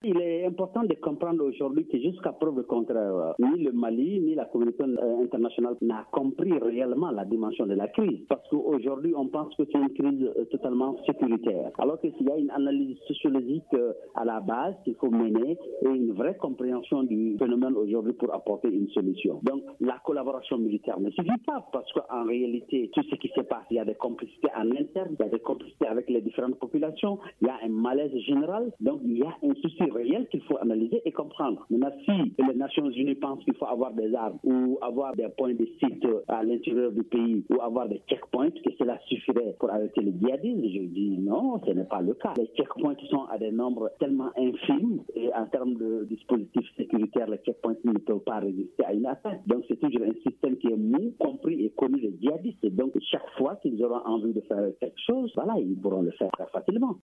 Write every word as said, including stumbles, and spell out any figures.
Il est important de comprendre aujourd'hui que jusqu'à preuve contraire, ni le Mali, ni la communauté internationale n'a compris réellement la dimension de la crise. Parce qu'aujourd'hui, on pense que c'est une crise totalement sécuritaire. Alors qu'il y a une analyse sociologique à la base qu'il faut mener et une vraie compréhension du phénomène aujourd'hui pour apporter une solution. Donc, la collaboration militaire ne suffit pas parce qu'en réalité, tout ce qui se passe, il y a des complicités en interne, il y a des complicités avec les différentes populations, il y a un malaise général. Donc, il y a un souci réel qu'il faut analyser et comprendre. Maintenant, si les Nations Unies pensent qu'il faut avoir des armes ou avoir des points de site à l'intérieur du pays ou avoir des checkpoints, que cela suffirait pour arrêter le djihadisme, je dis non, ce n'est pas le cas. Les checkpoints sont à des nombres tellement infimes et en termes de dispositifs sécuritaires, les checkpoints ne peuvent pas résister à une attaque. Donc, c'est toujours un système qui est mou, compris et connu des djihadistes. Et donc, chaque fois qu'ils auront envie de faire quelque chose, voilà, ils pourront le faire très facilement.